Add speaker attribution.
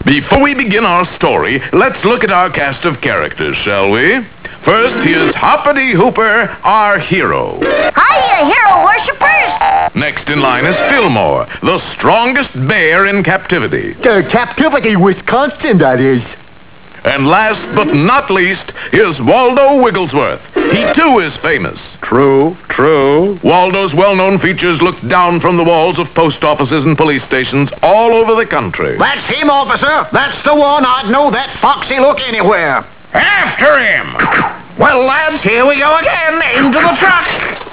Speaker 1: Before we begin our story, let's look at our cast of characters, shall we? First, here's Hoppity Hooper, our hero.
Speaker 2: Hiya, hero worshippers!
Speaker 1: Next in line is Fillmore, the strongest bear in captivity.
Speaker 3: Captivity, Wisconsin, that is.
Speaker 1: And last but not least, here's Waldo Wigglesworth. He too is famous.
Speaker 3: True.
Speaker 1: Waldo's well-known features look down from the walls of post offices and police stations all over the country.
Speaker 4: That's him, officer. That's the one. I'd know that foxy look anywhere.
Speaker 5: After him! Well, lads, here we go again, into the truck.